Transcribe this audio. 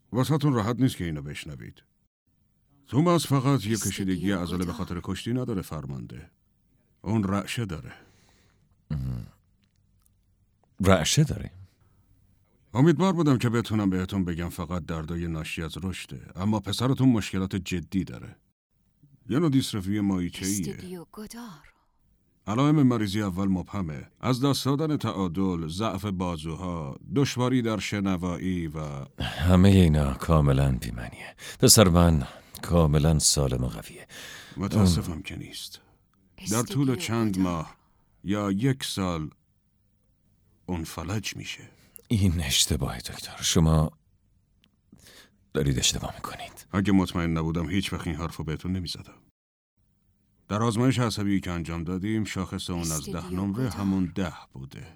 واسهتون راحت نیست که اینو بشنوید. توماس فقط یه کشیدگی عضله به خاطر کشتی نداره فرمانده. اون رعشه داره. رعشه داره؟ امیدوار بودم که بتونم بهتون بگم فقط دردای ناشی از رشده، اما پسرتون مشکلات جدی داره. یه نوع دیستروفی مایچه‌ایه. علائم مریضی اول مبهمه. از دست دادن تعادل، ضعف بازوها، دشواری در شنوایی و همه اینا کاملا بی‌معنیه. پسر من کاملا سالم و قویه. متاسفم که نیست. در طول چند ماه یا 1 سال اون فلج میشه. این اشتباهه دکتر. شما دارید اشتباه میکنید. اگه مطمئن نبودم هیچ وقت این حرفو بهتون نمیزدم. در آزمایش عصبی که انجام دادیم شاخص اون از 10 نمره همون 10 بوده.